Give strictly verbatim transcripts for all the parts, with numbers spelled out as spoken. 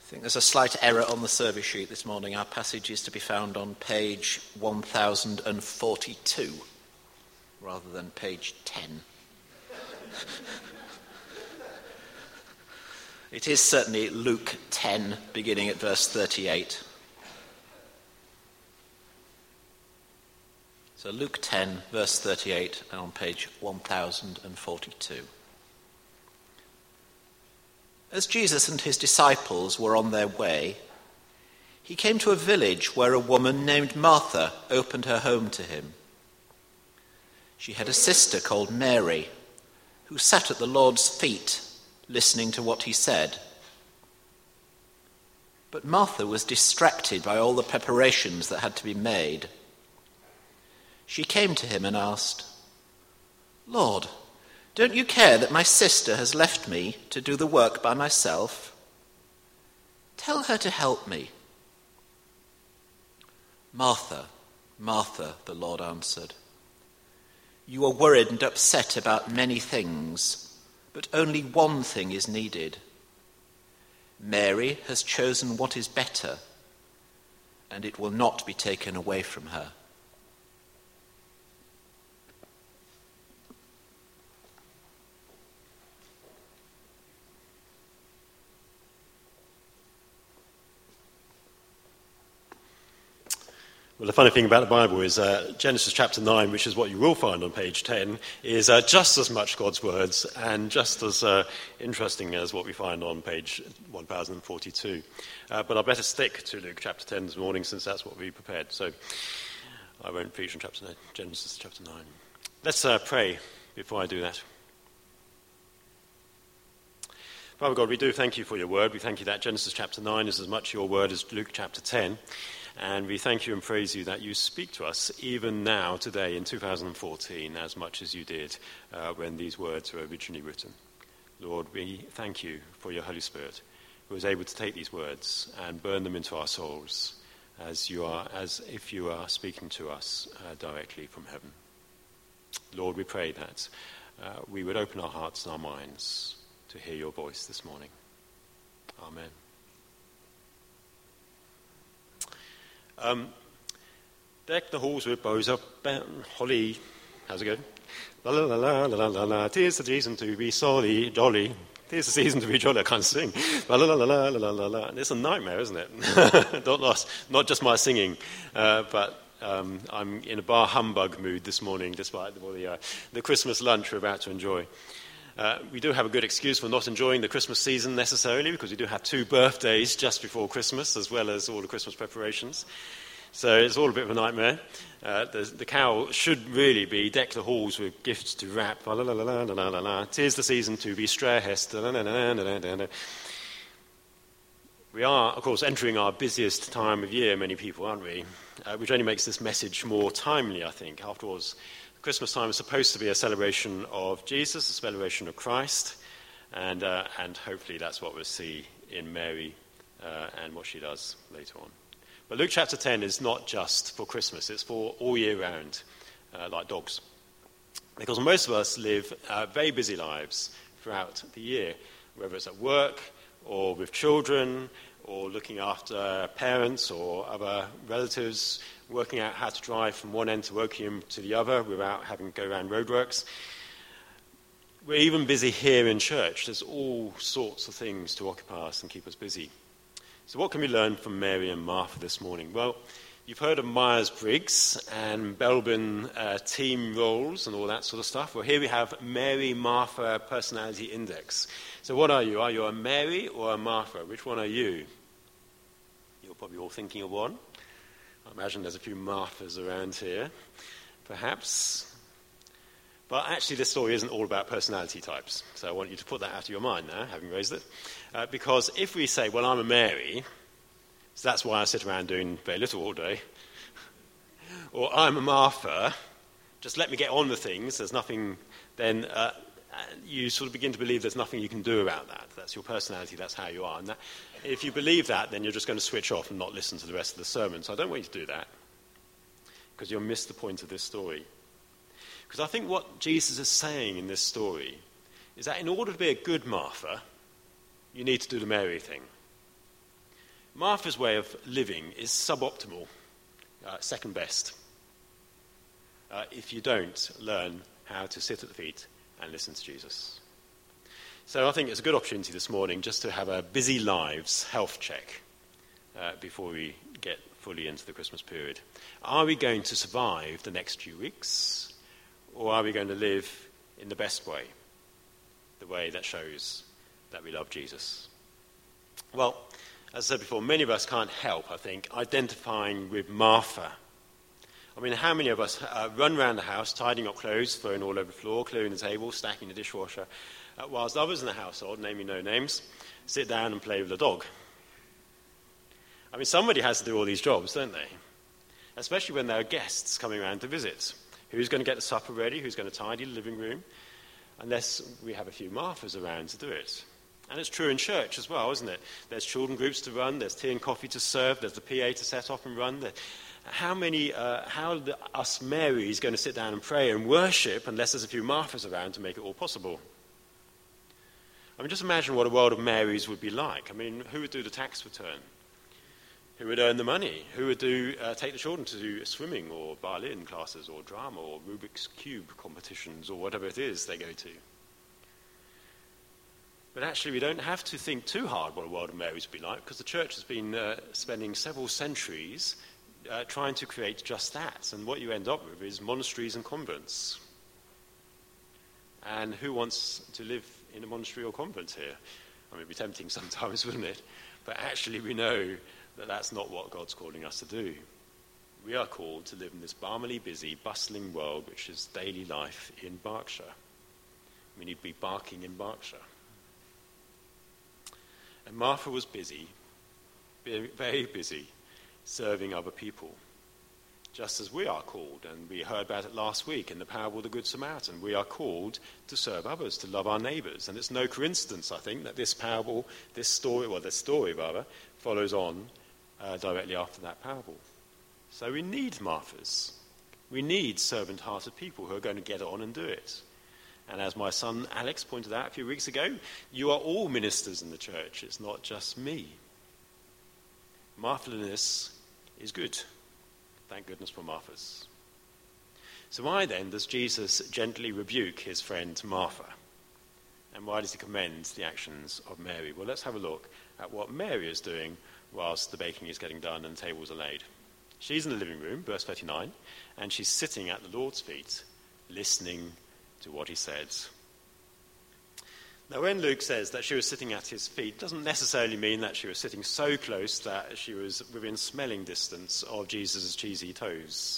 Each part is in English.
I think there's a slight error on the service sheet this morning. Our passage is to be found on page one thousand forty-two rather than page ten. It is certainly Luke ten, beginning at verse thirty-eight. So Luke ten, verse thirty-eight, and on page one thousand forty-two. As Jesus and his disciples were on their way, he came to a village where a woman named Martha opened her home to him. She had a sister called Mary, who sat at the Lord's feet, listening to what he said. But Martha was distracted by all the preparations that had to be made. She came to him and asked, "Lord, don't you care that my sister has left me to do the work by myself? Tell her to help me." "Martha, Martha," the Lord answered, "you are worried and upset about many things, but only one thing is needed. Mary has chosen what is better, and it will not be taken away from her." Well, the funny thing about the Bible is uh, Genesis chapter nine, which is what you will find on page ten, is uh, just as much God's words and just as uh, interesting as what we find on page one thousand forty-two. Uh, but I better stick to Luke chapter ten this morning since that's what we prepared. So I won't preach on chapter nine, Genesis chapter nine. Let's uh, pray before I do that. Father God, we do thank you for your word. We thank you that Genesis chapter nine is as much your word as Luke chapter ten. And we thank you and praise you that you speak to us even now, today, in two thousand fourteen, as much as you did uh, when these words were originally written. Lord, we thank you for your Holy Spirit, who is able to take these words and burn them into our souls, as you are, as if you are speaking to us uh, directly from heaven. Lord, we pray that uh, we would open our hearts and our minds to hear your voice this morning. Amen. Um, deck the halls with bows up, holly. How's it going? La la la la la la la. 'Tis the season to be sorry, jolly. 'Tis the season to be jolly. I can't sing. La la la la la la la la. It's a nightmare, isn't it? not, not, not just my singing, uh, but um, I'm in a bar humbug mood this morning, despite the the, uh, the Christmas lunch we're about to enjoy. Uh, we do have a good excuse for not enjoying the Christmas season necessarily, because we do have two birthdays just before Christmas, as well as all the Christmas preparations. So it's all a bit of a nightmare. Uh, the, the carol should really be "Deck the halls with gifts to wrap. La la la la la la la. 'Tis the season to be stressed." We are, of course, entering our busiest time of year, many people, aren't we? Uh, which only makes this message more timely, I think. After all, Christmas time is supposed to be a celebration of Jesus, a celebration of Christ, and uh, and hopefully that's what we'll see in Mary uh, and what she does later on. But Luke chapter ten is not just for Christmas, it's for all year round, uh, like dogs. Because most of us live uh, very busy lives throughout the year, whether it's at work or with children or looking after parents or other relatives, working out how to drive from one end to Wokingham to the other without having to go around roadworks. We're even busy here in church. There's all sorts of things to occupy us and keep us busy. So what can we learn from Mary and Martha this morning? Well, you've heard of Myers-Briggs and Belbin uh, team roles and all that sort of stuff. Well, here we have Mary-Martha Personality Index. So what are you? Are you a Mary or a Martha? Which one are you? You're probably all thinking of one. I imagine there's a few Marthas around here, perhaps. But actually this story isn't all about personality types. So I want you to put that out of your mind now, having raised it. Uh, because if we say, well, I'm a Mary, so that's why I sit around doing very little all day, or I'm a Martha, just let me get on with things, there's nothing, then uh, you sort of begin to believe there's nothing you can do about that. That's your personality, that's how you are. And that, if you believe that, then you're just going to switch off and not listen to the rest of the sermon. So I don't want you to do that, because you'll miss the point of this story. Because I think what Jesus is saying in this story is that in order to be a good Martha, you need to do the Mary thing. Martha's way of living is suboptimal, uh, second best, uh, if you don't learn how to sit at the feet and listen to Jesus. So I think it's a good opportunity this morning just to have a busy lives health check uh, before we get fully into the Christmas period. Are we going to survive the next few weeks, or are we going to live in the best way, the way that shows that we love Jesus? Well, as I said before, many of us can't help, I think, identifying with Martha. I mean, how many of us uh, run around the house, tidying up clothes, throwing all over the floor, clearing the table, stacking the dishwasher, uh, whilst others in the household, naming no names, sit down and play with the dog? I mean, somebody has to do all these jobs, don't they? Especially when there are guests coming around to visit. Who's going to get the supper ready? Who's going to tidy the living room? Unless we have a few Marthas around to do it. And it's true in church as well, isn't it? There's children groups to run, there's tea and coffee to serve, there's the P A to set up and run. How many, uh, how the, us Marys going to sit down and pray and worship unless there's a few Marthas around to make it all possible? I mean, just imagine what a world of Marys would be like. I mean, who would do the tax return? Who would earn the money? Who would do uh, take the children to do swimming or violin classes or drama or Rubik's Cube competitions or whatever it is they go to? But actually, we don't have to think too hard what a world of Marys would be like, because the church has been uh, spending several centuries uh, trying to create just that. And what you end up with is monasteries and convents. And who wants to live in a monastery or convent here? I mean, it'd be tempting sometimes, wouldn't it? But actually, we know that that's not what God's calling us to do. We are called to live in this balmily busy, bustling world, which is daily life in Berkshire. We need to be barking in Berkshire. And Martha was busy, very busy, serving other people, just as we are called, and we heard about it last week in the parable of the Good Samaritan. We are called to serve others, to love our neighbours. And it's no coincidence, I think, that this parable, this story, well, this story, rather, follows on uh, directly after that parable. So we need Marthas. We need servant-hearted people who are going to get on and do it. And as my son Alex pointed out a few weeks ago, you are all ministers in the church. It's not just me. Marthaliness is good. Thank goodness for Marthas. So why then does Jesus gently rebuke his friend Martha? And why does he commend the actions of Mary? Well, let's have a look at what Mary is doing whilst the baking is getting done and the tables are laid. She's in the living room, verse thirty-nine, and she's sitting at the Lord's feet, listening to what he says. Now, when Luke says that she was sitting at his feet, it doesn't necessarily mean that she was sitting so close that she was within smelling distance of Jesus' cheesy toes.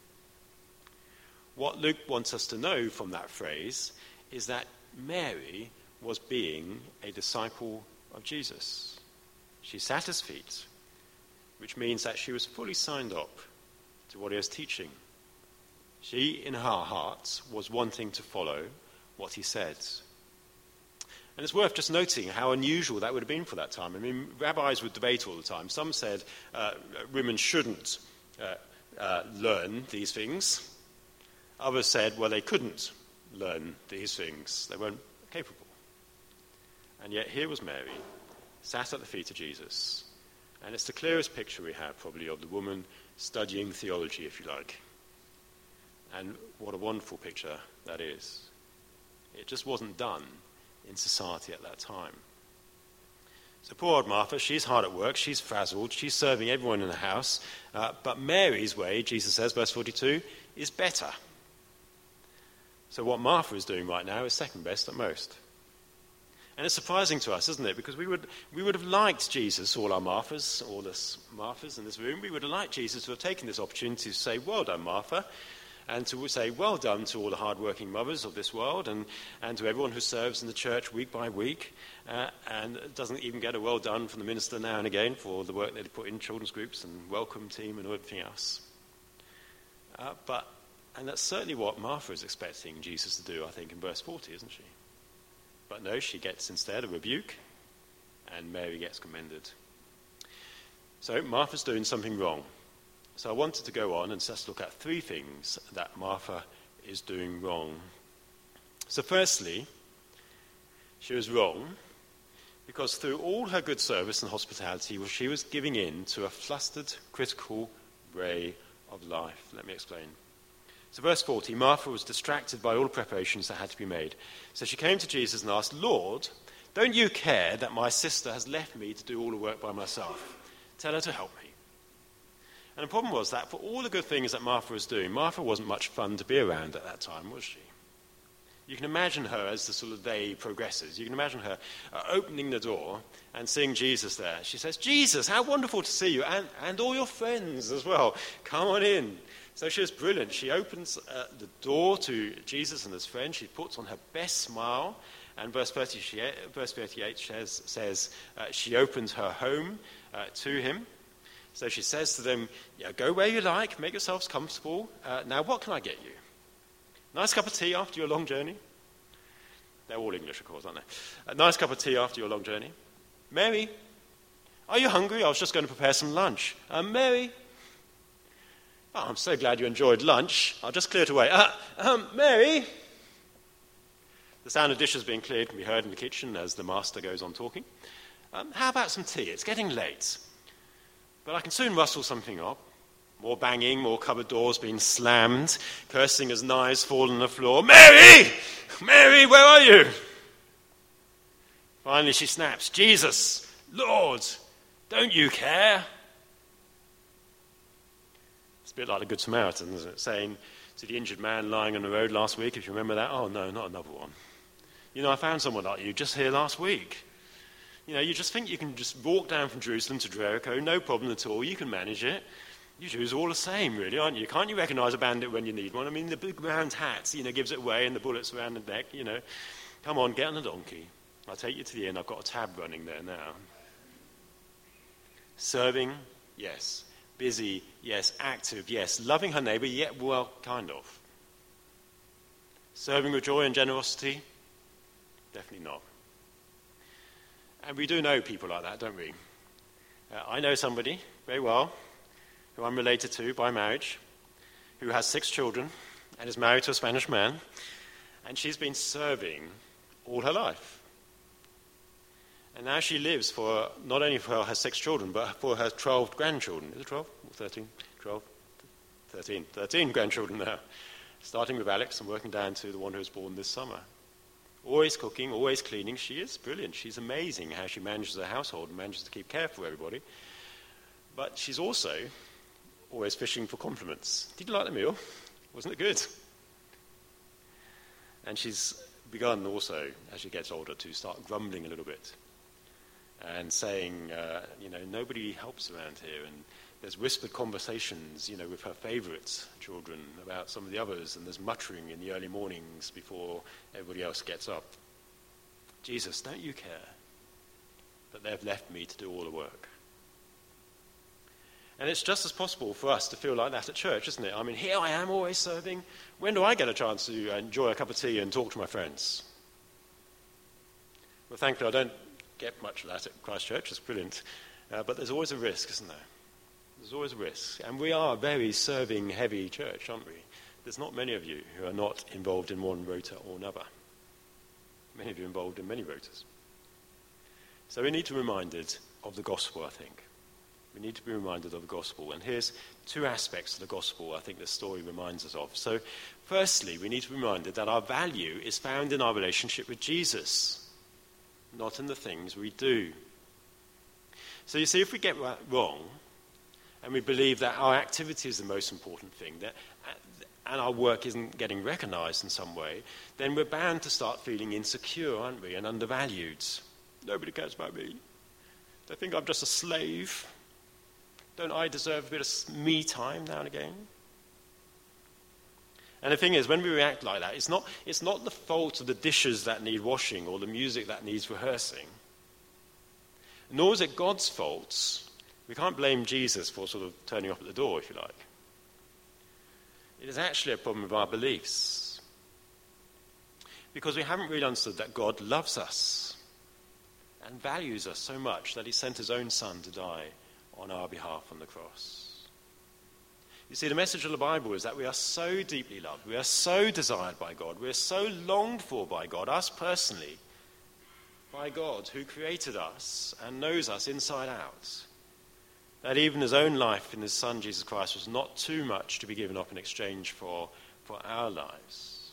What Luke wants us to know from that phrase is that Mary was being a disciple of Jesus. She sat at his feet, which means that she was fully signed up to what he was teaching. She, in her heart, was wanting to follow what he said. And it's worth just noting how unusual that would have been for that time. I mean, rabbis would debate all the time. Some said uh, women shouldn't uh, uh, learn these things. Others said, well, they couldn't learn these things. They weren't capable. And yet here was Mary, sat at the feet of Jesus. And it's the clearest picture we have, probably, of the woman studying theology, if you like. And what a wonderful picture that is. It just wasn't done in society at that time. So poor old Martha, she's hard at work, she's frazzled, she's serving everyone in the house, uh, but Mary's way, Jesus says, verse forty-two, is better. So what Martha is doing right now is second best at most. And it's surprising to us, isn't it? Because we would we would have liked Jesus, all our Marthas, all us Marthas in this room, we would have liked Jesus to have taken this opportunity to say, well done, Martha, and to say well done to all the hard-working mothers of this world and, and to everyone who serves in the church week by week uh, and doesn't even get a well done from the minister now and again for the work that they put in children's groups and welcome team and everything else. Uh, but and that's certainly what Martha is expecting Jesus to do, I think, in verse forty, isn't she? But no, she gets instead a rebuke, and Mary gets commended. So Martha's doing something wrong. So I wanted to go on and just look at three things that Martha is doing wrong. So firstly, she was wrong Because through all her good service and hospitality, she was giving in to a flustered, critical ray of life. Let me explain. So verse forty, Martha was distracted by all the preparations that had to be made. So she came to Jesus and asked, Lord, don't you care that my sister has left me to do all the work by myself? Tell her to help me. And the problem was that for all the good things that Martha was doing, Martha wasn't much fun to be around at that time, was she? You can imagine her as the sort of day progresses. You can imagine her uh, opening the door and seeing Jesus there. She says, Jesus, how wonderful to see you, and, and all your friends as well. Come on in. So she was brilliant. She opens uh, the door to Jesus and his friends. She puts on her best smile. And verse thirty, she, verse thirty-eight says, says uh, she opens her home uh, to him. So she says to them, yeah, go where you like, make yourselves comfortable. Uh, now, what can I get you? Nice cup of tea after your long journey? They're all English, of course, aren't they? A nice cup of tea after your long journey. Mary, are you hungry? I was just going to prepare some lunch. Uh, Mary, oh, I'm so glad you enjoyed lunch. I'll just clear it away. Uh, um, Mary, the sound of dishes being cleared can be heard in the kitchen as the master goes on talking. Um, how about some tea? It's getting late. But I can soon rustle something up. More banging, more cupboard doors being slammed, cursing as knives fall on the floor. Mary! Mary, where are you? Finally she snaps, Jesus, Lord, don't you care? It's a bit like the Good Samaritan, isn't it? Saying to the injured man lying on the road last week, if you remember that, oh no, not another one. You know, I found someone like you just here last week. You know, you just think you can just walk down from Jerusalem to Jericho, no problem at all, you can manage it. You Jews are all the same, really, aren't you? Can't you recognise a bandit when you need one? I mean, the big round hat, you know, gives it away, and the bullets around the neck, you know. Come on, get on a donkey. I'll take you to the inn. I've got a tab running there now. Serving, yes. Busy, yes. Active, yes. Loving her neighbour, yet, well, kind of. Serving with joy and generosity? Definitely not. And we do know people like that, don't we? Uh, I know somebody very well, who I'm related to by marriage, who has six children and is married to a Spanish man, and she's been serving all her life. And now she lives for, not only for her six children, but for her twelve grandchildren. Is it twelve? Or thirteen? twelve? thirteen. thirteen grandchildren now. Starting with Alex and working down to the one who was born this summer. Always cooking, always cleaning. She is brilliant. She's amazing how she manages her household and manages to keep care for everybody. But she's also always fishing for compliments. Did you like the meal? Wasn't it good? And she's begun also, as she gets older, to start grumbling a little bit and saying, uh, you know, nobody helps around here. And there's whispered conversations, you know, with her favourite children about some of the others, and there's muttering in the early mornings before everybody else gets up. Jesus, don't you care that they've left me to do all the work? And it's just as possible for us to feel like that at church, isn't it? I mean, here I am always serving. When do I get a chance to enjoy a cup of tea and talk to my friends? Well, thankfully, I don't get much of that at Christ Church. It's brilliant. Uh, but there's always a risk, isn't there? There's always a risk. And we are a very serving-heavy church, aren't we? There's not many of you who are not involved in one rota or another. Many of you are involved in many rotas. So we need to be reminded of the gospel, I think. We need to be reminded of the gospel. And here's two aspects of the gospel I think this story reminds us of. So firstly, we need to be reminded that our value is found in our relationship with Jesus, not in the things we do. So you see, if we get that wrong, and we believe that our activity is the most important thing, that, and our work isn't getting recognised in some way, then we're bound to start feeling insecure, aren't we, and undervalued. Nobody cares about me. They think I'm just a slave. Don't I deserve a bit of me time now and again? And the thing is, when we react like that, it's not, it's not the fault of the dishes that need washing or the music that needs rehearsing. Nor is it God's fault. We can't blame Jesus for sort of turning up at the door, if you like. It is actually a problem with our beliefs. Because we haven't really understood that God loves us and values us so much that he sent his own son to die on our behalf on the cross. You see, the message of the Bible is that we are so deeply loved, we are so desired by God, we are so longed for by God, us personally, by God, who created us and knows us inside out. That even his own life in his Son, Jesus Christ, was not too much to be given up in exchange for, for our lives.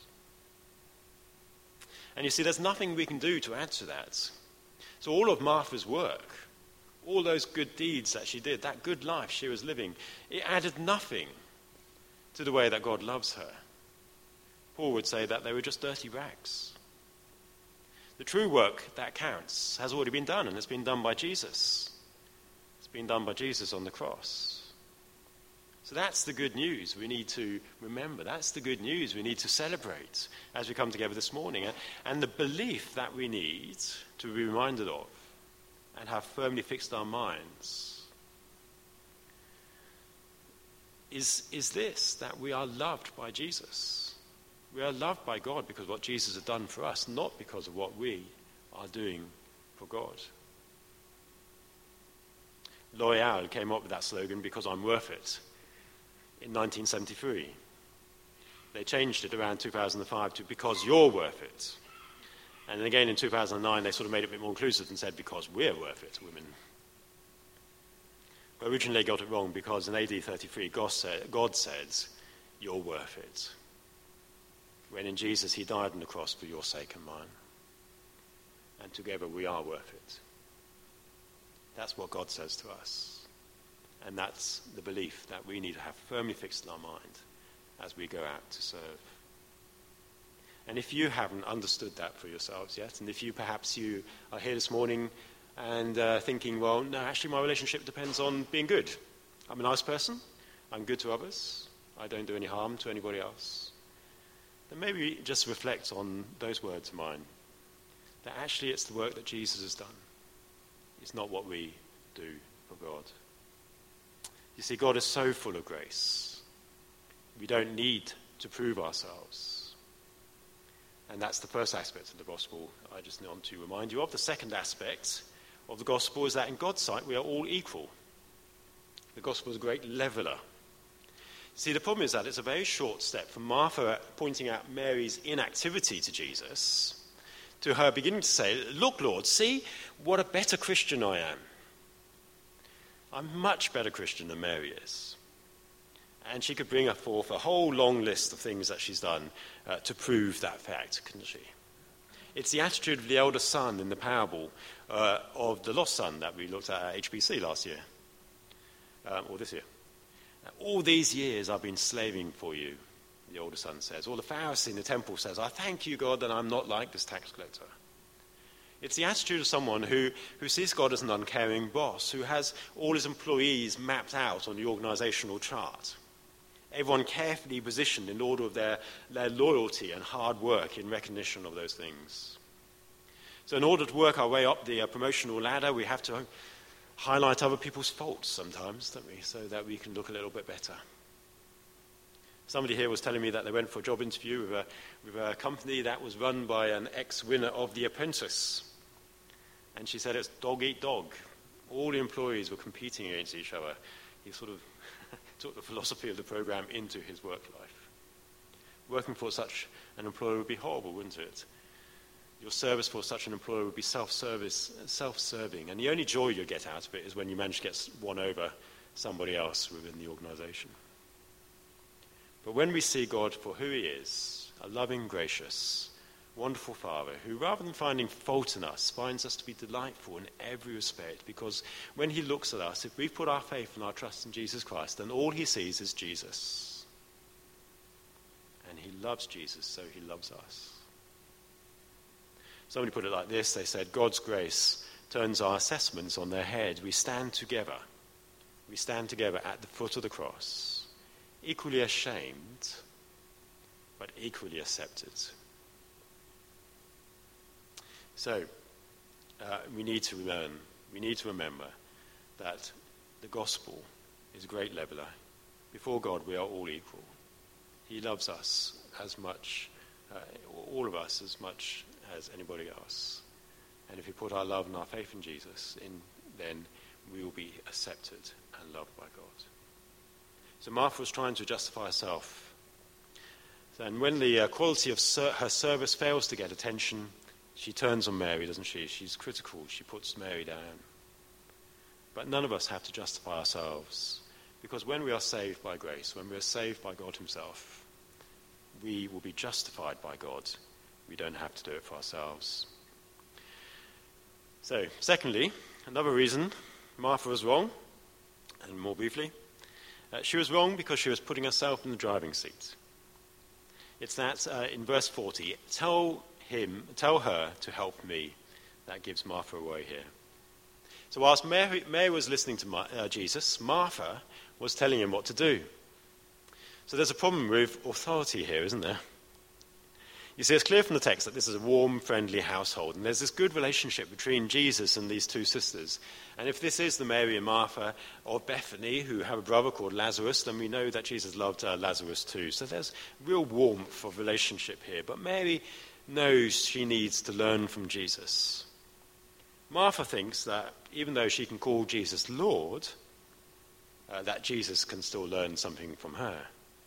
And you see, there's nothing we can do to add to that. So all of Martha's work, all those good deeds that she did, that good life she was living, it added nothing to the way that God loves her. Paul would say that they were just dirty rags. The true work that counts has already been done, and it's been done by Jesus. It's been done by Jesus on the cross. So that's the good news we need to remember. That's the good news we need to celebrate as we come together this morning. And the belief that we need to be reminded of and have firmly fixed our minds is, is this, that we are loved by Jesus. We are loved by God because of what Jesus has done for us, not because of what we are doing for God. L'Oreal came up with that slogan, "Because I'm worth it," in nineteen seventy-three. They changed it around two thousand five to "Because you're worth it." And then again in two thousand nine they sort of made it a bit more inclusive and said, "Because we're worth it, women." But originally they got it wrong, because in A D thirty-three God said, God said, "You're worth it." When in Jesus he died on the cross for your sake and mine. And together we are worth it. That's what God says to us. And that's the belief that we need to have firmly fixed in our mind as we go out to serve. And if you haven't understood that for yourselves yet, and if you perhaps you are here this morning and uh, thinking, well, no, actually my relationship depends on being good. I'm a nice person. I'm good to others. I don't do any harm to anybody else. Then maybe just reflect on those words of mine. That actually it's the work that Jesus has done. It's not what we do for God. You see, God is so full of grace. We don't need to prove ourselves. And that's the first aspect of the gospel I just want to remind you of. The second aspect of the gospel is that in God's sight we are all equal. The gospel is a great leveler. See, the problem is that it's a very short step from Martha pointing out Mary's inactivity to Jesus to her beginning to say, "Look, Lord, see what a better Christian I am. I'm a much better Christian than Mary is." And she could bring forth a whole long list of things that she's done uh, to prove that fact, couldn't she? It's the attitude of the elder son in the parable uh, of the lost son that we looked at at H B C last year, um, or this year. "All these years I've been slaving for you," the older son says. Or the Pharisee in the temple says, "I thank you, God, that I'm not like this tax collector." It's the attitude of someone who, who sees God as an uncaring boss, who has all his employees mapped out on the organizational chart. Everyone carefully positioned in order of their, their loyalty and hard work in recognition of those things. So in order to work our way up the uh, promotional ladder, we have to highlight other people's faults sometimes, don't we, so that we can look a little bit better. Somebody here was telling me that they went for a job interview with a, with a company that was run by an ex-winner of The Apprentice. And she said it's dog eat dog. All the employees were competing against each other. He sort of took the philosophy of the program into his work life. Working for such an employer would be horrible, wouldn't it? Your service for such an employer would be self-service, self-serving. And the only joy you get out of it is when you manage to get one over somebody else within the organization. But when we see God for who he is, a loving, gracious, wonderful Father, who rather than finding fault in us, finds us to be delightful in every respect, because when he looks at us, if we've put our faith and our trust in Jesus Christ, then all he sees is Jesus. And he loves Jesus, so he loves us. Somebody put it like this. They said, God's grace turns our assessments on their head. We stand together. We stand together at the foot of the cross, equally ashamed, but equally accepted. So, uh, we need to learn, we need to remember that the gospel is a great leveler. Before God, we are all equal. He loves us as much, uh, all of us as much as anybody else. And if we put our love and our faith in Jesus, in, then we will be accepted and loved by God. So Martha was trying to justify herself. And when the uh, quality of ser- her service fails to get attention, She turns on Mary, doesn't she? She's critical. She puts Mary down. But none of us have to justify ourselves, because when we are saved by grace, when we are saved by God himself, we will be justified by God. We don't have to do it for ourselves. So, secondly, another reason Martha was wrong, and more briefly, uh, she was wrong because she was putting herself in the driving seat. It's that uh, in verse forty, tell him, tell her to help me. That gives Martha away here. So whilst Mary, Mary was listening to Ma- uh, Jesus, Martha was telling him what to do. So there's a problem with authority here, isn't there? You see, it's clear from the text that this is a warm, friendly household, and there's this good relationship between Jesus and these two sisters. And if this is the Mary and Martha of Bethany, who have a brother called Lazarus, then we know that Jesus loved uh, Lazarus too. So there's real warmth of relationship here. But Mary knows she needs to learn from Jesus. Martha thinks that even though she can call Jesus Lord, uh, that Jesus can still learn something from her.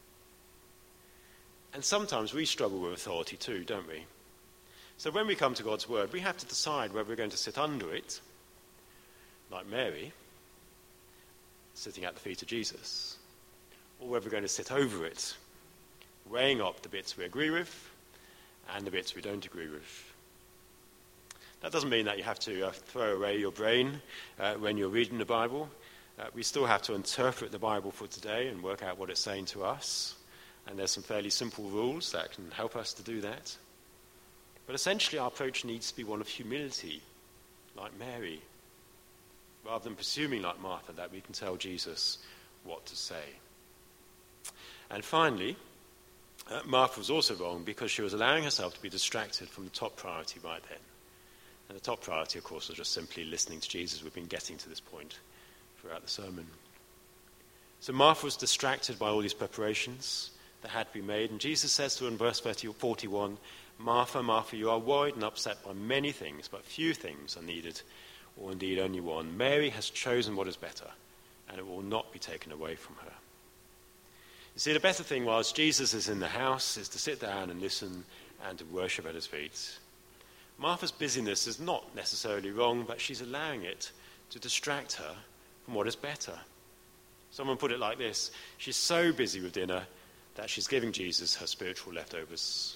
And sometimes we struggle with authority too, don't we? So when we come to God's word, we have to decide whether we're going to sit under it, like Mary, sitting at the feet of Jesus, or whether we're going to sit over it, weighing up the bits we agree with and the bits we don't agree with. That doesn't mean that you have to uh, throw away your brain uh, when you're reading the Bible. Uh, we still have to interpret the Bible for today and work out what it's saying to us. And there's some fairly simple rules that can help us to do that. But essentially our approach needs to be one of humility, like Mary, rather than presuming like Martha that we can tell Jesus what to say. And finally, uh, Martha was also wrong because she was allowing herself to be distracted from the top priority right then. And the top priority, of course, was just simply listening to Jesus. We've been getting to this point throughout the sermon. So Martha was distracted by all these preparations that had to be made. And Jesus says to her in verse forty-one, Martha, Martha, you are worried and upset by many things, but few things are needed, or indeed only one. Mary has chosen what is better, and it will not be taken away from her. You see, the better thing whilst Jesus is in the house is to sit down and listen and to worship at his feet. Martha's busyness is not necessarily wrong, but she's allowing it to distract her from what is better. Someone put it like this: she's so busy with dinner that she's giving Jesus her spiritual leftovers.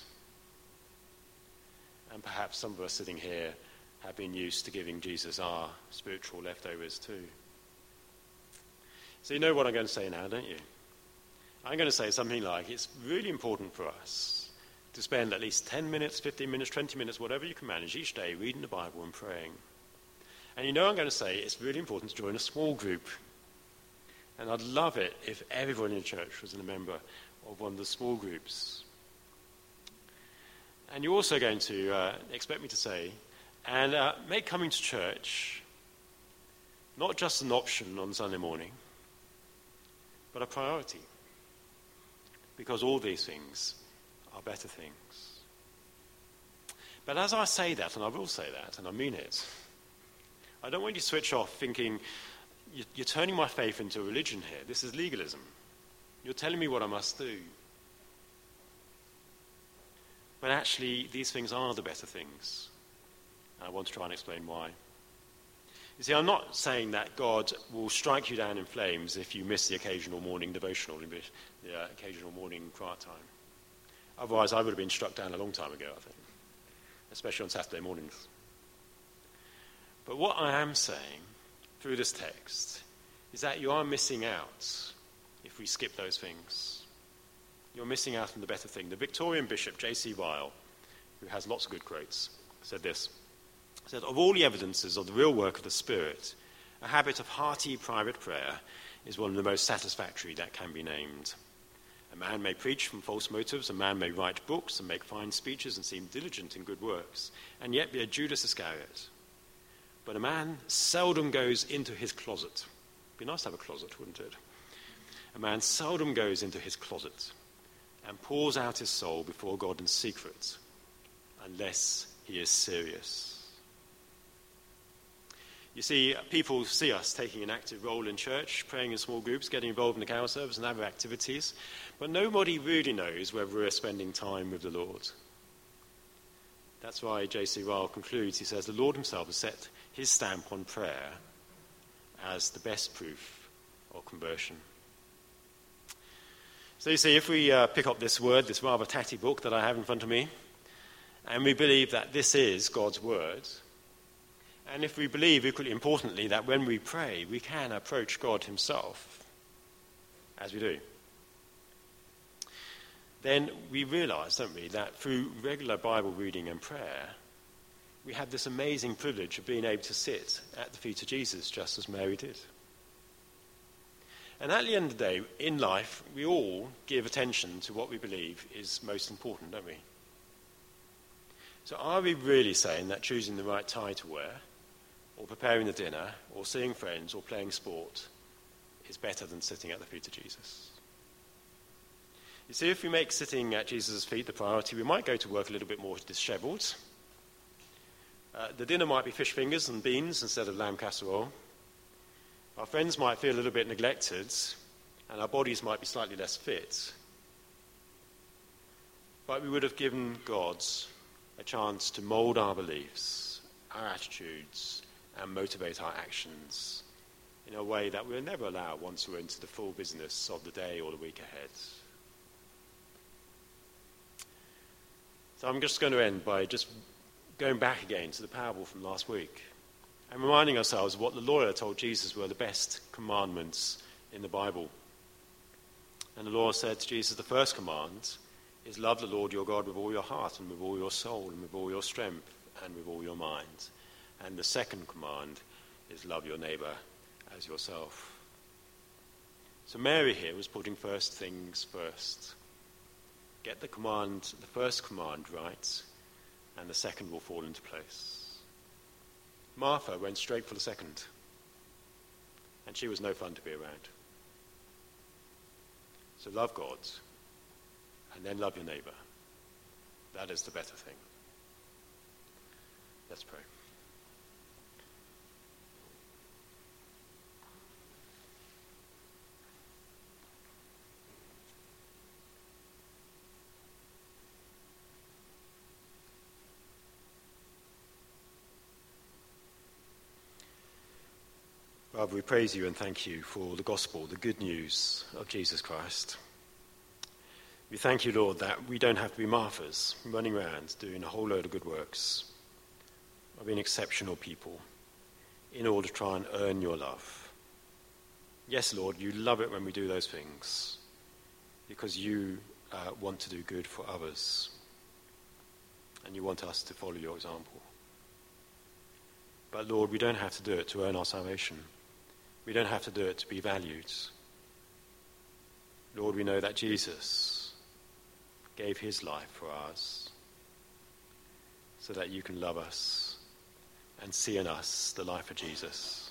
And perhaps some of us sitting here have been used to giving Jesus our spiritual leftovers too. So you know what I'm going to say now, don't you? I'm going to say something like, it's really important for us to spend at least ten minutes, fifteen minutes, twenty minutes, whatever you can manage each day, reading the Bible and praying. And you know I'm going to say it's really important to join a small group. And I'd love it if everyone in the church was a member of one of the small groups. And you're also going to uh, expect me to say, and uh, make coming to church not just an option on Sunday morning, but a priority. Because all these things are better things. But as I say that, and I will say that, and I mean it, I don't want you to switch off thinking, you're turning my faith into a religion here. This is legalism. You're telling me what I must do. But actually, these things are the better things. And I want to try and explain why. You see, I'm not saying that God will strike you down in flames if you miss the occasional morning devotional, the uh, occasional morning quiet time. Otherwise, I would have been struck down a long time ago, I think, especially on Saturday mornings. But what I am saying through this text is that you are missing out if we skip those things. You're missing out on the better thing. The Victorian bishop, J C Ryle, who has lots of good quotes, said this. He said, of all the evidences of the real work of the Spirit, a habit of hearty private prayer is one of the most satisfactory that can be named. A man may preach from false motives, a man may write books and make fine speeches and seem diligent in good works, and yet be a Judas Iscariot. But a man seldom goes into his closet. It'd be nice to have a closet, wouldn't it? A man seldom goes into his closet and pours out his soul before God in secret, unless he is serious. You see, people see us taking an active role in church, praying in small groups, getting involved in the carol service and other activities, but nobody really knows whether we're spending time with the Lord. That's why J C Ryle concludes, he says, the Lord himself has set his stamp on prayer as the best proof of conversion. So you see, if we uh, pick up this word, this rather tatty book that I have in front of me, and we believe that this is God's word, and if we believe, equally importantly, that when we pray, we can approach God himself, as we do, then we realize, don't we, that through regular Bible reading and prayer, we have this amazing privilege of being able to sit at the feet of Jesus, just as Mary did. And at the end of the day, in life, we all give attention to what we believe is most important, don't we? So are we really saying that choosing the right tie to wear, or preparing the dinner, or seeing friends, or playing sport is better than sitting at the feet of Jesus? You see, if we make sitting at Jesus' feet the priority, we might go to work a little bit more dishevelled. Uh, the dinner might be fish fingers and beans instead of lamb casserole. Our friends might feel a little bit neglected, and our bodies might be slightly less fit. But we would have given God a chance to mould our beliefs, our attitudes, and motivate our actions in a way that we'll never allow once we're into the full business of the day or the week ahead. So I'm just going to end by just going back again to the parable from last week and reminding ourselves of what the lawyer told Jesus were the best commandments in the Bible. And the lawyer said to Jesus, the first command is love the Lord your God with all your heart and with all your soul and with all your strength and with all your mind. And the second command is love your neighbour as yourself. So Mary here was putting first things first. Get the command, the first command right, and the second will fall into place. Martha went straight for the second, and she was no fun to be around. So love God, and then love your neighbour. That is the better thing. Let's pray. Father, we praise you and thank you for the gospel, the good news of Jesus Christ. We thank you, Lord, that we don't have to be Marthas running around doing a whole load of good works, of being exceptional people in order to try and earn your love. Yes, Lord, you love it when we do those things because you uh, want to do good for others and you want us to follow your example. But Lord, we don't have to do it to earn our salvation. We don't have to do it to be valued. Lord, we know that Jesus gave his life for ours so that you can love us and see in us the life of Jesus.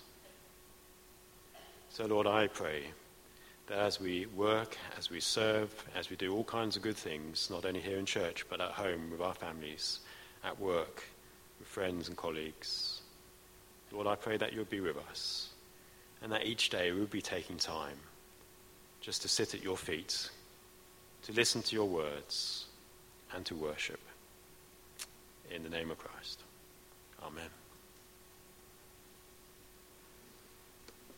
So, Lord, I pray that as we work, as we serve, as we do all kinds of good things, not only here in church, but at home with our families, at work, with friends and colleagues, Lord, I pray that you'll be with us and that each day we'll be taking time just to sit at your feet, to listen to your words and to worship. In the name of Christ. Amen.